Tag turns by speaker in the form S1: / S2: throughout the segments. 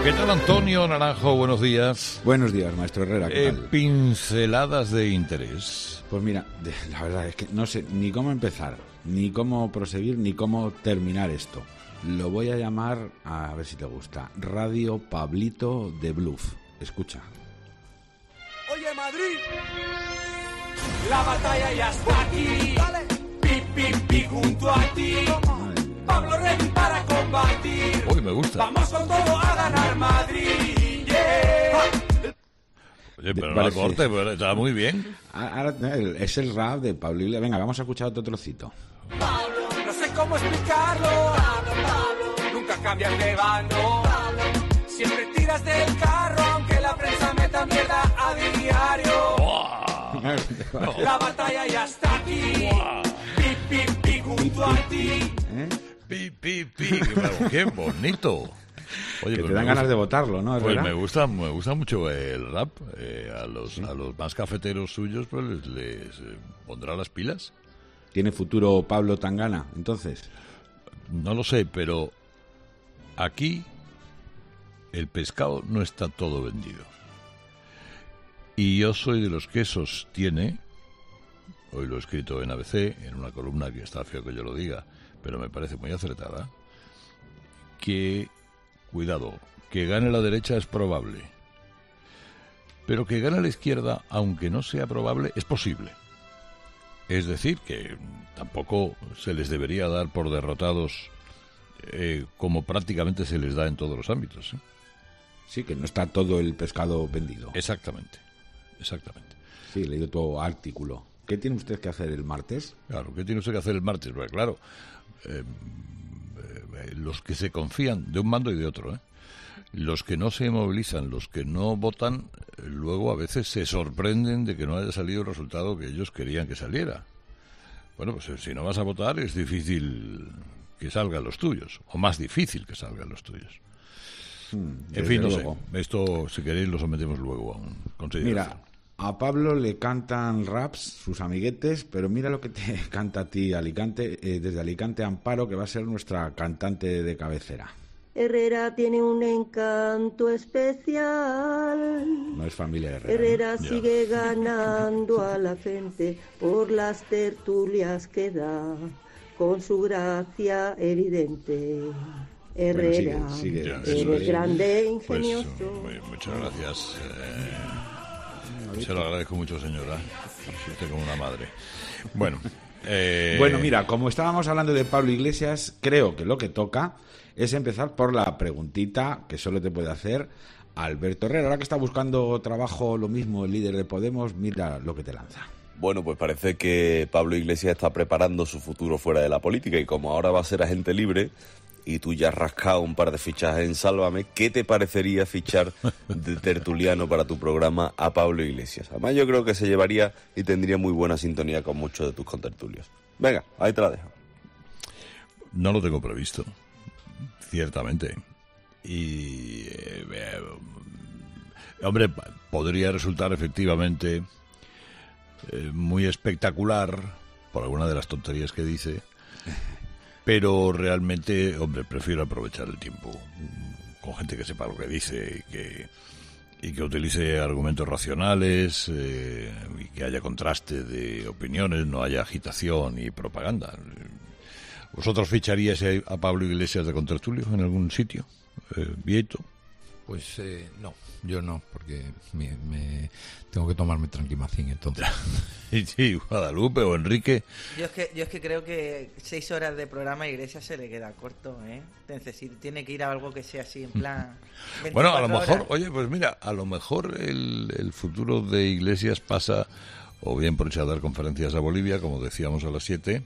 S1: ¿Qué tal, Antonio Naranjo? Buenos días.
S2: Buenos días, maestro Herrera. ¿Qué tal?
S1: Pinceladas de interés.
S2: Pues mira, la verdad es que no sé ni cómo empezar, ni cómo proseguir, ni cómo terminar esto. Lo voy a llamar, a ver si te gusta, Radio Pablito de Bluff. Escucha.
S3: Oye, Madrid, la batalla ya está aquí. Dale. Pi, pi, pi, junto a ti. Pablo ready para combatir.
S1: Uy, me gusta.
S3: Vamos con todo a ganar Madrid. Yeah.
S1: Oye, pero no la corte, pero está muy bien.
S2: Ahora es el rap de Pablo Iglesias. Venga, vamos a escuchar otro trocito.
S3: Pablo, no sé cómo explicarlo. Pablo, nunca cambias de bando. Pablo, siempre tiras del carro, aunque la prensa meta mierda a diario.
S1: Wow.
S3: La batalla ya está aquí. Wow. Pi, pi, pi, junto a ti.
S1: Pi, pi, pi. Qué bonito. Oye,
S2: que te dan ganas de votarlo, ¿no?
S1: Pues me gusta mucho el rap. A los más cafeteros suyos pues les pondrá las pilas.
S2: ¿Tiene futuro Pablo Tangana, entonces?
S1: No lo sé, pero aquí el pescado no está todo vendido. Y yo soy de los que sostiene, hoy lo he escrito en ABC, en una columna que está feo que yo lo diga, pero me parece muy acertada, que, cuidado, que gane la derecha es probable, pero que gane la izquierda, aunque no sea probable, es posible. Es decir, que tampoco se les debería dar por derrotados como prácticamente se les da en todos los ámbitos.
S2: Sí, que no está todo el pescado vendido.
S1: Exactamente.
S2: Sí, he leído tu artículo. ¿Qué tiene usted que hacer el martes?
S1: Claro, ¿qué tiene usted que hacer el martes? Pues claro, los que se confían de un bando y de otro, los que no se movilizan, los que no votan, luego a veces se sorprenden de que no haya salido el resultado que ellos querían que saliera. Bueno, pues si no vas a votar es difícil que salgan los tuyos, o más difícil que salgan los tuyos. En fin, no sé. Esto, si queréis, lo sometemos luego a un consideración.
S2: Mira, a Pablo le cantan raps sus amiguetes, pero mira lo que te canta a ti Alicante, desde Alicante Amparo, que va a ser nuestra cantante de cabecera.
S4: Herrera tiene un encanto especial.
S2: No es familia de Herrera.
S4: Herrera sigue ganando a la gente por las tertulias que da, con su gracia evidente. Herrera,
S2: bueno, sigue,
S4: eres grande e ingenioso.
S1: Pues, muchas gracias. Se lo agradezco mucho, señora. Es usted como una madre. Bueno.
S2: Bueno, mira, como estábamos hablando de Pablo Iglesias, creo que lo que toca es empezar por la preguntita que solo te puede hacer Alberto Herrera. Ahora que está buscando trabajo, lo mismo el líder de Podemos, mira lo que te lanza.
S5: Bueno, pues parece que Pablo Iglesias está preparando su futuro fuera de la política y como ahora va a ser agente libre y tú ya has rascado un par de fichajes en Sálvame, ¿qué te parecería fichar de tertuliano para tu programa a Pablo Iglesias? Además yo creo que se llevaría y tendría muy buena sintonía con muchos de tus contertulios. Venga, ahí te la dejo.
S1: No lo tengo previsto, ciertamente. Y, hombre, podría resultar efectivamente muy espectacular por alguna de las tonterías que dice, pero realmente, hombre, prefiero aprovechar el tiempo con gente que sepa lo que dice y que utilice argumentos racionales y que haya contraste de opiniones, no haya agitación y propaganda. ¿Vosotros ficharíais a Pablo Iglesias de contertulio en algún sitio? ¿Vieto?
S6: Pues no, yo no, porque me tengo que tomarme tranquimacín entonces.
S1: Sí, Guadalupe o Enrique.
S7: Yo es que creo que 6 horas de programa a Iglesias se le queda corto, tiene que ir a algo que sea así, en plan...
S1: Bueno, a lo mejor,
S7: horas.
S1: oye, pues mira, a lo mejor el futuro de Iglesias pasa o bien por irse a dar conferencias a Bolivia, como decíamos a las 7...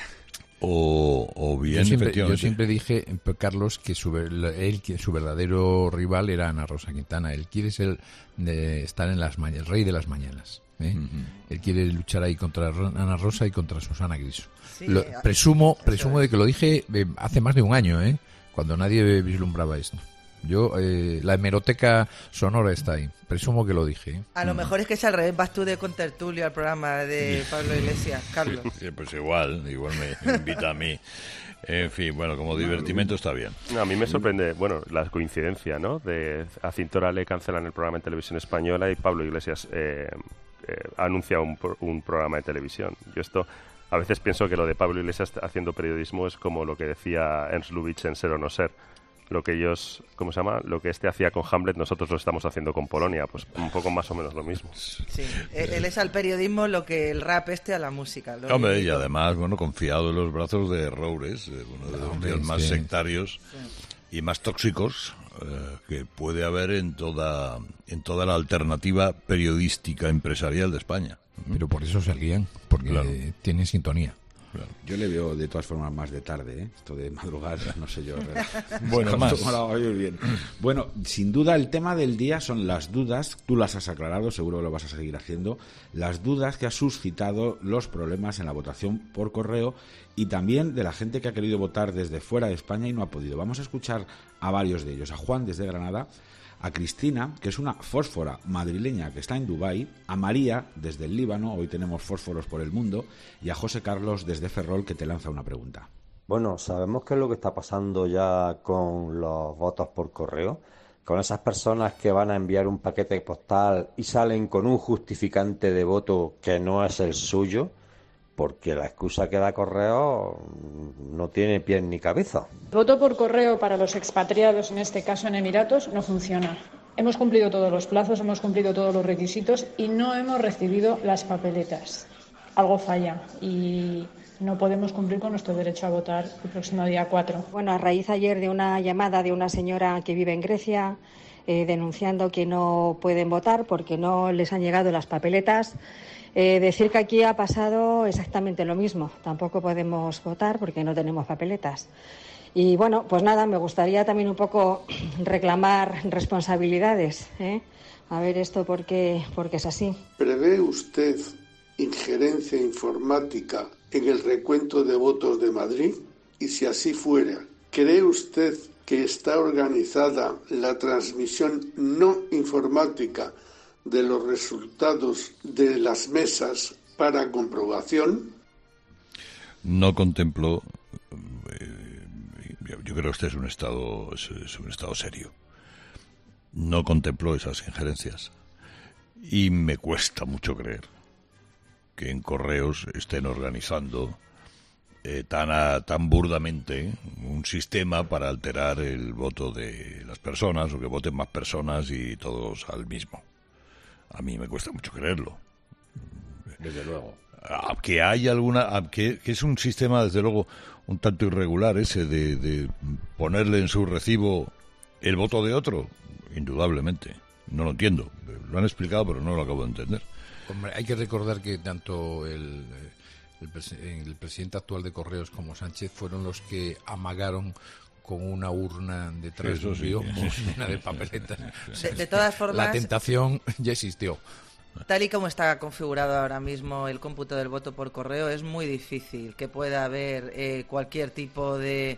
S1: O bien,
S6: yo siempre dije, Carlos, que su verdadero rival era Ana Rosa Quintana. Él quiere estar en las mañanas, el rey de las mañanas. Uh-huh. Él quiere luchar ahí contra Ana Rosa y contra Susana Griso. Sí, presumo de que lo dije hace más de un año, cuando nadie vislumbraba esto. Yo, la hemeroteca sonora está ahí. Presumo que lo dije, ¿eh?
S7: A lo mejor es que es al revés. Vas tú de contertulio al programa de Pablo Iglesias, Carlos.
S1: Pues igual me invita a mí. En fin, bueno, como divertimento está bien.
S8: A mí me sorprende, bueno, la coincidencia, ¿no? De a Cintora le cancelan el programa en televisión española y Pablo Iglesias anuncia un programa de televisión. Yo esto a veces pienso que lo de Pablo Iglesias haciendo periodismo es como lo que decía Ernst Lubitsch en Ser o no ser. Lo que ellos, ¿cómo se llama? Lo que hacía con Hamlet, nosotros lo estamos haciendo con Polonia. Pues un poco más o menos lo mismo.
S7: Sí, él es al periodismo lo que el rap a la música.
S1: Hombre, y además, bueno, confiado en los brazos de Roures, uno de los tíos más sectarios y más tóxicos que puede haber en toda la alternativa periodística empresarial de España.
S6: Pero por eso se guían, porque tienen sintonía.
S2: Claro. Yo le veo de todas formas más de tarde, ¿eh? Esto de madrugar, no sé yo.
S1: Bueno, más.
S2: Bien. Bueno, sin duda el tema del día son las dudas, tú las has aclarado, seguro que lo vas a seguir haciendo, las dudas que ha suscitado los problemas en la votación por correo y también de la gente que ha querido votar desde fuera de España y no ha podido. Vamos a escuchar a varios de ellos, a Juan desde Granada, a Cristina, que es una fósfora madrileña que está en Dubái, a María desde el Líbano, hoy tenemos fósforos por el mundo, y a José Carlos desde Ferrol, que te lanza una pregunta.
S9: Bueno, sabemos qué es lo que está pasando ya con los votos por correo, con esas personas que van a enviar un paquete postal y salen con un justificante de voto que no es el suyo, porque la excusa que da correo no tiene pies ni cabeza.
S10: El voto por correo para los expatriados, en este caso en Emiratos, no funciona. Hemos cumplido todos los plazos, hemos cumplido todos los requisitos y no hemos recibido las papeletas. Algo falla y no podemos cumplir con nuestro derecho a votar el próximo día 4.
S11: Bueno, a raíz ayer de una llamada de una señora que vive en Grecia, denunciando que no pueden votar porque no les han llegado las papeletas. Decir que aquí ha pasado exactamente lo mismo. Tampoco podemos votar porque no tenemos papeletas. Y bueno, pues nada, me gustaría también un poco reclamar responsabilidades, ¿eh? A ver esto porque es así.
S12: ¿Prevé usted injerencia informática en el recuento de votos de Madrid? Y si así fuera, ¿cree usted que está organizada la transmisión no informática de los resultados de las mesas para comprobación?
S1: No contemplo. Yo creo que este es un estado serio. No contemplo esas injerencias y me cuesta mucho creer que en correos estén organizando tan burdamente un sistema para alterar el voto de las personas o que voten más personas y todos al mismo. A mí me cuesta mucho creerlo.
S2: Desde luego.
S1: Que hay alguna... Que es un sistema, desde luego, un tanto irregular ese de ponerle en su recibo el voto de otro. Indudablemente. No lo entiendo. Lo han explicado, pero no lo acabo de entender.
S6: Hombre, hay que recordar que tanto el presidente actual de Correos como Sánchez fueron los que amagaron con una urna detrás de un biombo llena de papeletas.
S7: De todas formas,
S6: la tentación ya existió.
S7: Tal y como está configurado ahora mismo el cómputo del voto por correo, es muy difícil que pueda haber cualquier tipo de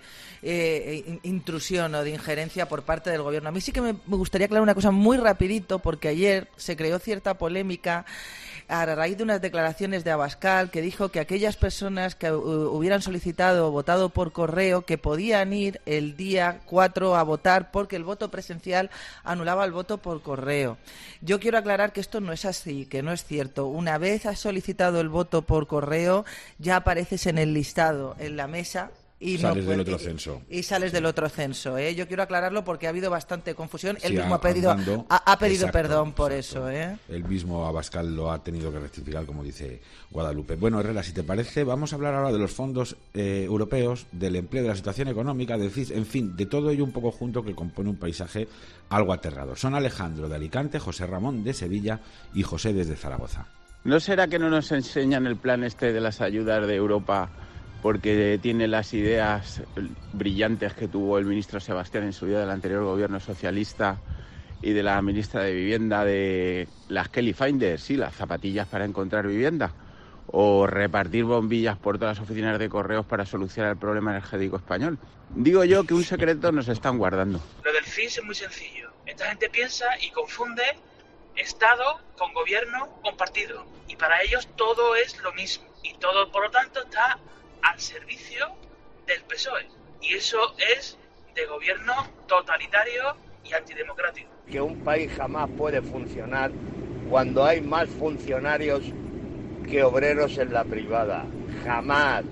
S7: intrusión o de injerencia por parte del gobierno. A mí sí que me gustaría aclarar una cosa muy rapidito, porque ayer se creó cierta polémica a raíz de unas declaraciones de Abascal, que dijo que aquellas personas que hubieran solicitado o votado por correo, que podían ir el día 4 a votar porque el voto presencial anulaba el voto por correo. Yo quiero aclarar que esto no es así, que no es cierto. Una vez has solicitado el voto por correo, ya apareces en el listado, en la mesa. Y
S2: sales del otro censo.
S7: Y sales del otro censo, ¿eh? Yo quiero aclararlo porque ha habido bastante confusión.
S2: Sí,
S7: él mismo ha pedido
S2: exacto,
S7: perdón por eso, ¿eh?
S2: El mismo Abascal lo ha tenido que rectificar, como dice Guadalupe. Bueno, Herrera, si te parece, vamos a hablar ahora de los fondos europeos, del empleo, de la situación económica, en fin, de todo ello un poco junto, que compone un paisaje algo aterrador. Son Alejandro de Alicante, José Ramón de Sevilla y José desde Zaragoza.
S13: ¿No será que no nos enseñan el plan este de las ayudas de Europa porque tiene las ideas brillantes que tuvo el ministro Sebastián en su día del anterior gobierno socialista y de la ministra de Vivienda, de las Kelly Finders, sí, las zapatillas para encontrar vivienda, o repartir bombillas por todas las oficinas de correos para solucionar el problema energético español? Digo yo que un secreto nos están guardando.
S14: Lo del fin es muy sencillo. Esta gente piensa y confunde Estado con gobierno con partido. Y para ellos todo es lo mismo. Y todo, por lo tanto, está al servicio del PSOE. Y eso es de gobierno totalitario y antidemocrático.
S15: Que un país jamás puede funcionar cuando hay más funcionarios que obreros en la privada. Jamás.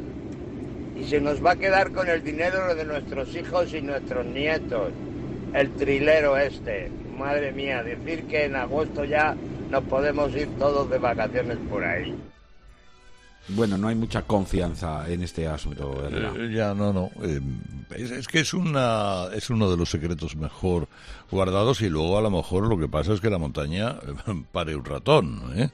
S15: Y se nos va a quedar con el dinero de nuestros hijos y nuestros nietos. El trilero este. Madre mía, decir que en agosto ya nos podemos ir todos de vacaciones por ahí.
S2: Bueno, no hay mucha confianza en este asunto, Herrera.
S1: Ya, no. Es que es uno de los secretos mejor guardados, y luego a lo mejor lo que pasa es que la montaña pare un ratón, ¿eh?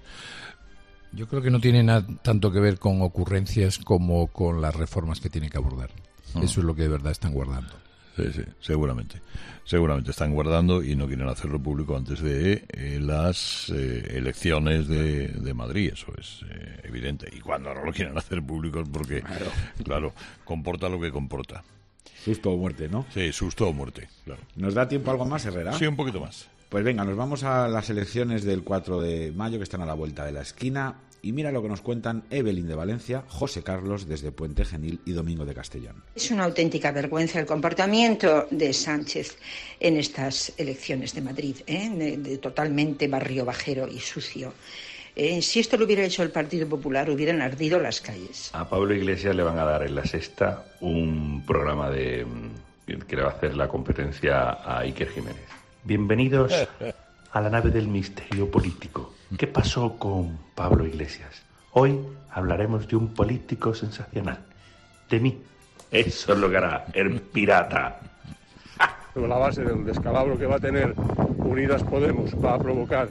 S6: Yo creo que no tiene tanto que ver con ocurrencias como con las reformas que tiene que abordar. Eso es lo que de verdad están guardando.
S1: Sí, seguramente. Seguramente están guardando y no quieren hacerlo público antes de las elecciones de Madrid. Eso es evidente. Y cuando no lo quieren hacer público es porque, claro, comporta lo que comporta.
S2: Susto o muerte, ¿no?
S1: Sí, susto o muerte, claro.
S2: ¿Nos da tiempo algo más, Herrera?
S1: Sí, un poquito más.
S2: Pues venga, nos vamos a las elecciones del 4 de mayo, que están a la vuelta de la esquina. Y mira lo que nos cuentan Evelyn de Valencia, José Carlos desde Puente Genil y Domingo de Castellón.
S16: Es una auténtica vergüenza el comportamiento de Sánchez en estas elecciones de Madrid, de totalmente barrio bajero y sucio. Si esto lo hubiera hecho el Partido Popular, hubieran ardido las calles.
S17: A Pablo Iglesias le van a dar en La Sexta un programa que le va a hacer la competencia a Iker Jiménez. Bienvenidos a la nave del misterio político. ¿Qué pasó con Pablo Iglesias? Hoy hablaremos de un político sensacional. De mí. Eso es lo que hará el pirata.
S18: Sobre la base del descalabro que va a tener Unidas Podemos, va a provocar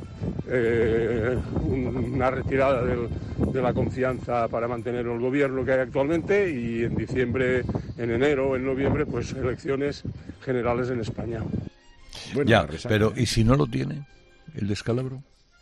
S18: una retirada de la confianza para mantener el gobierno que hay actualmente, y en diciembre, en enero o en noviembre, pues elecciones generales en España.
S1: Bueno, ya, pero ¿y si no lo tiene el descalabro?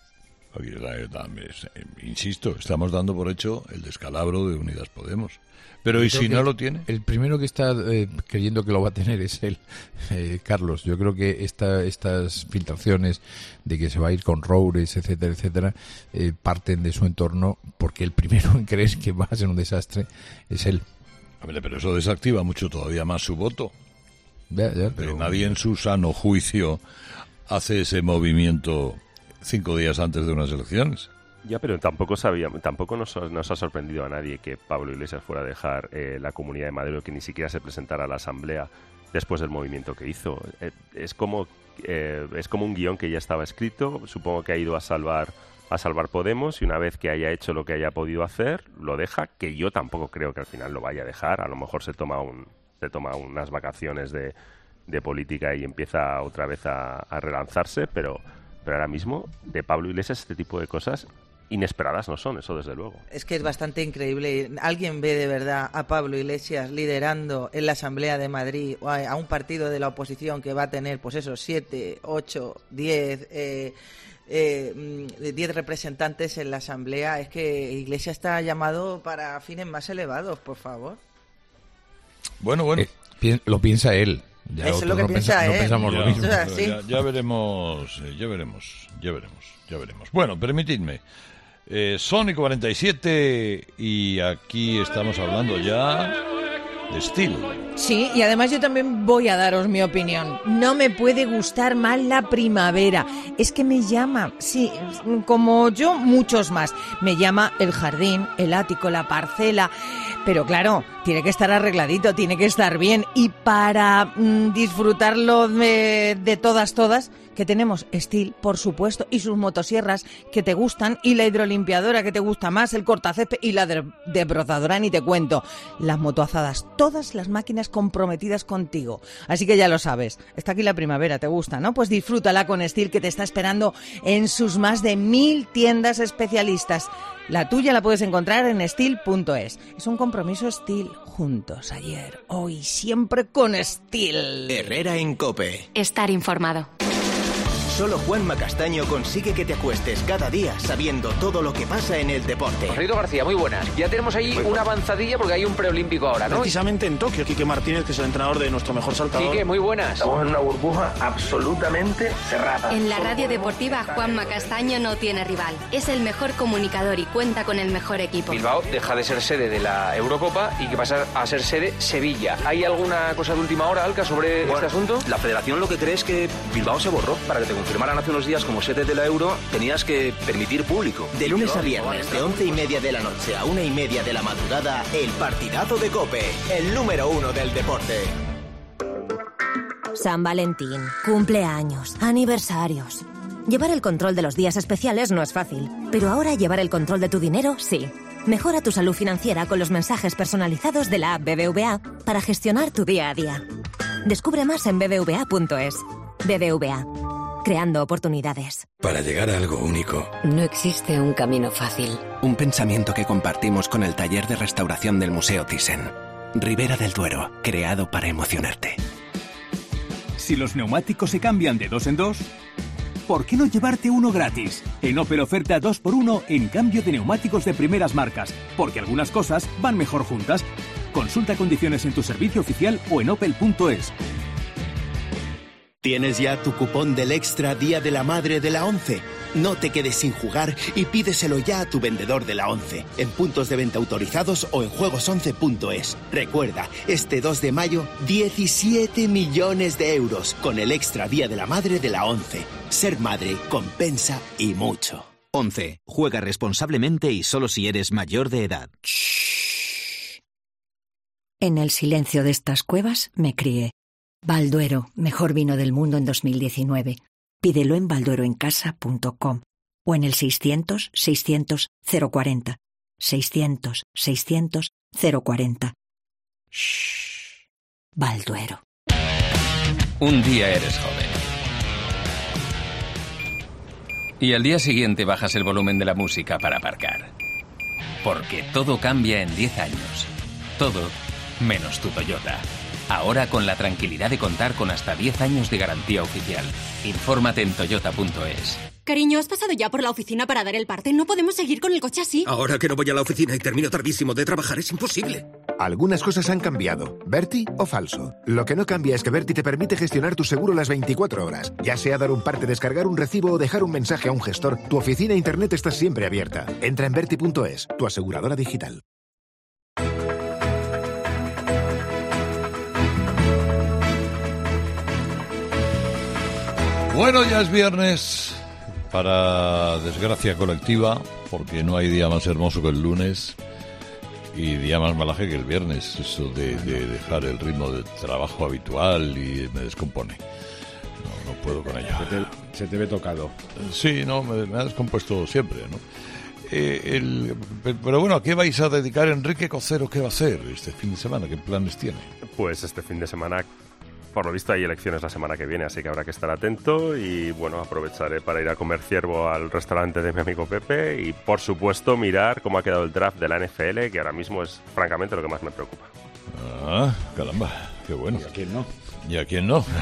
S1: Insisto, estamos dando por hecho el descalabro de Unidas Podemos. Pero ¿y si no lo tiene?
S6: El primero que está creyendo que lo va a tener es él, Carlos. Yo creo que estas filtraciones de que se va a ir con Roures, etcétera, etcétera, parten de su entorno, porque el primero en creer que va a ser un desastre es él.
S1: Hombre, pero eso desactiva mucho todavía más su voto.
S6: Pero
S1: nadie en su sano juicio hace ese movimiento 5 días antes de unas elecciones.
S8: Ya, pero tampoco nos ha sorprendido a nadie que Pablo Iglesias fuera a dejar la Comunidad de Madrid, o que ni siquiera se presentara a la Asamblea después del movimiento que hizo. Es como un guión que ya estaba escrito. Supongo que ha ido a salvar Podemos, y una vez que haya hecho lo que haya podido hacer, lo deja, que yo tampoco creo que al final lo vaya a dejar. A lo mejor se toma unas vacaciones de política y empieza otra vez a relanzarse, pero ahora mismo de Pablo Iglesias este tipo de cosas inesperadas no son, eso desde luego.
S7: Es que es bastante increíble. ¿Alguien ve de verdad a Pablo Iglesias liderando en la Asamblea de Madrid a un partido de la oposición que va a tener, pues eso, 7, 8, 10 representantes en la Asamblea? Es que Iglesias está llamado para fines más elevados, por favor.
S1: Bueno.
S6: Lo piensa él. Ya
S7: eso es lo que piensa él.
S6: No pensamos lo mismo.
S1: Ya veremos. Bueno, permitidme. Sony 47, y aquí estamos hablando ya de Steel.
S19: Sí, y además yo también voy a daros mi opinión. No me puede gustar más la primavera. Es que me llama, sí, como yo, muchos más. Me llama el jardín, el ático, la parcela. Pero claro, tiene que estar arregladito, tiene que estar bien. Y para disfrutarlo de todas, que tenemos Steel, por supuesto, y sus motosierras que te gustan, y la hidrolimpiadora que te gusta más, el cortacésped y la desbrozadora, ni te cuento. Las motoazadas, todas las máquinas comprometidas contigo. Así que ya lo sabes, está aquí la primavera, ¿te gusta, no? Pues disfrútala con Steel, que te está esperando en sus más de 1000 tiendas especialistas. La tuya la puedes encontrar en Steel.es. Es un compromiso Steel. Juntos, ayer, hoy, siempre con Steel.
S20: Herrera en COPE.
S21: Estar informado.
S20: Solo Juanma Castaño consigue que te acuestes cada día sabiendo todo lo que pasa en el deporte.
S21: Rito García, muy buenas. Ya tenemos ahí una avanzadilla porque hay un preolímpico ahora, ¿no?
S22: Precisamente en Tokio, Quique Martínez, que es el entrenador de nuestro mejor saltador.
S21: Quique, muy buenas.
S22: Estamos en una burbuja absolutamente cerrada.
S23: En la radio deportiva, Juanma Castaño no tiene rival. Es el mejor comunicador y cuenta con el mejor equipo.
S21: Bilbao deja de ser sede de la Eurocopa y que pasa a ser sede Sevilla. ¿Hay alguna cosa de última hora, Alca, sobre este asunto?
S24: La federación lo que cree es que Bilbao se borró. Para que te confirmaran hace unos días como sede de la Euro, tenías que permitir público.
S20: De lunes a viernes, de 11:30 de la noche a 1:30 de la madrugada, el partidazo de COPE, el número 1 del deporte.
S25: San Valentín, cumpleaños, aniversarios. Llevar el control de los días especiales no es fácil, pero ahora llevar el control de tu dinero, sí. Mejora tu salud financiera con los mensajes personalizados de la app BBVA para gestionar tu día a día. Descubre más en bbva.es. BBVA. Creando oportunidades.
S26: Para llegar a algo único,
S27: no existe un camino fácil.
S26: Un pensamiento que compartimos con el taller de restauración del Museo Thyssen. Ribera del Duero, creado para emocionarte.
S28: Si los neumáticos se cambian de 2 en 2, ¿por qué no llevarte uno gratis? En Opel oferta 2x1 en cambio de neumáticos de primeras marcas, porque algunas cosas van mejor juntas. Consulta condiciones en tu servicio oficial o en opel.es.
S20: ¿Tienes ya tu cupón del Extra Día de la Madre de la ONCE? No te quedes sin jugar y pídeselo ya a tu vendedor de la ONCE, en puntos de venta autorizados o en juegos11.es. Recuerda, este 2 de mayo, 17 millones de euros con el Extra Día de la Madre de la ONCE. Ser madre compensa y mucho.
S29: 11. Juega responsablemente y solo si eres mayor de edad.
S25: En el silencio de estas cuevas me crié. Balduero, mejor vino del mundo en 2019. Pídelo en baldueroencasa.com o en el 600-600-040. 600-600-040. Shh. Balduero.
S30: Un día eres joven. Y al día siguiente bajas el volumen de la música para aparcar. Porque todo cambia en 10 años. Todo menos tu Toyota. Ahora con la tranquilidad de contar con hasta 10 años de garantía oficial. Infórmate en toyota.es.
S31: Cariño, ¿has pasado ya por la oficina para dar el parte? No podemos seguir con el coche así.
S32: Ahora que no voy a la oficina y termino tardísimo de trabajar, es imposible.
S33: Algunas cosas han cambiado. ¿Berti o falso? Lo que no cambia es que Berti te permite gestionar tu seguro las 24 horas. Ya sea dar un parte, descargar un recibo o dejar un mensaje a un gestor, tu oficina e internet está siempre abierta. Entra en berti.es, tu aseguradora digital.
S1: Bueno, ya es viernes, para desgracia colectiva, porque no hay día más hermoso que el lunes y día más malaje que el viernes. Eso de dejar el ritmo de trabajo habitual y me descompone. No puedo con ello.
S2: Se te ve tocado.
S1: Sí, no, me ha descompuesto siempre, ¿no? Pero bueno, ¿a qué vais a dedicar Enrique Cocero? ¿Qué va a hacer este fin de semana? ¿Qué planes tiene?
S8: Pues este fin de semana, por lo visto, hay elecciones la semana que viene, así que habrá que estar atento y, bueno, aprovecharé para ir a comer ciervo al restaurante de mi amigo Pepe y, por supuesto, mirar cómo ha quedado el draft de la NFL, que ahora mismo es, francamente, lo que más me preocupa.
S1: Ah, caramba, qué bueno.
S2: ¿Y a quién no?
S1: ¿Y a quién no?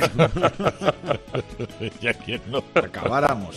S1: ¿Y a quién no?
S2: Acabáramos.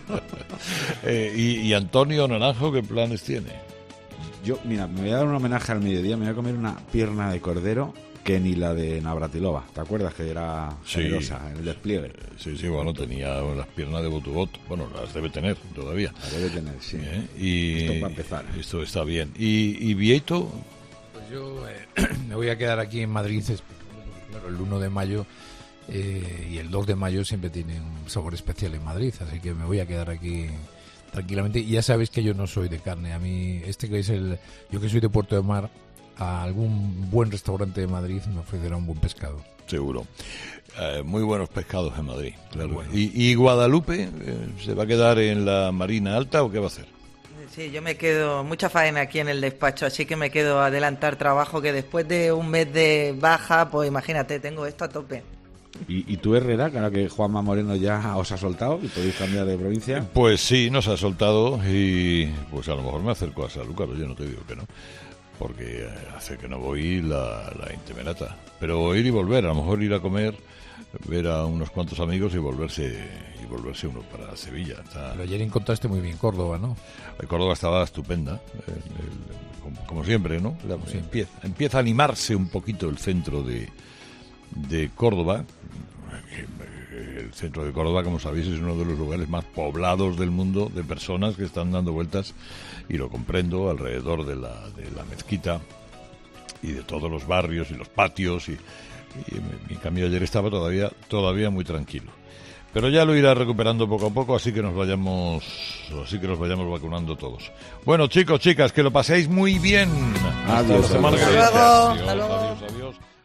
S1: ¿Y Antonio Naranjo qué planes tiene?
S2: Yo, mira, me voy a dar un homenaje al mediodía, me voy a comer una pierna de cordero que ni la de Navratilova. ¿Te acuerdas que era generosa en el despliegue?
S1: Sí, bueno, tenía las piernas de Botubot. Bueno, las debe tener todavía.
S2: Las debe tener, sí.
S1: Y
S2: esto para empezar.
S1: Esto está bien. ¿Y Vieito?
S6: Pues yo me voy a quedar aquí en Madrid. Claro, el 1 de mayo y el 2 de mayo siempre tiene un sabor especial en Madrid, así que me voy a quedar aquí tranquilamente. Y ya sabéis que yo no soy de carne. A mí, que es yo que soy de Puerto de Mar, a algún buen restaurante de Madrid me ofrecerá un buen pescado.
S1: Seguro. Muy buenos pescados en Madrid, claro. Bueno. ¿Y Guadalupe se va a quedar en la Marina Alta o qué va a hacer?
S7: Sí, yo me quedo, mucha faena aquí en el despacho, así que me quedo a adelantar trabajo, que después de un mes de baja, pues imagínate, tengo esto a tope.
S2: ¿Y tú, Herrera, que ahora que Juanma Moreno ya os ha soltado y podéis cambiar de provincia?
S1: Pues sí, nos ha soltado y pues a lo mejor me acerco a Sanlúcar, yo no te digo que no. porque hace que no voy la intemerata. Pero ir y volver, a lo mejor ir a comer, ver a unos cuantos amigos y volverse uno para Sevilla.
S6: Pero ayer encontraste muy bien Córdoba, ¿no?
S1: Córdoba estaba estupenda, como siempre, ¿no? Sí. Empieza a animarse un poquito el centro de Córdoba. El centro de Córdoba, como sabéis, es uno de los lugares más poblados del mundo de personas que están dando vueltas, y lo comprendo, alrededor de la mezquita y de todos los barrios y los patios, y mi cambio ayer estaba todavía muy tranquilo. Pero ya lo irá recuperando poco a poco, así que nos vayamos vacunando todos. Bueno, chicos, chicas, que lo paséis muy bien.
S2: Adiós.
S1: Hasta la semana que viene.
S7: Hasta luego.
S1: Adiós.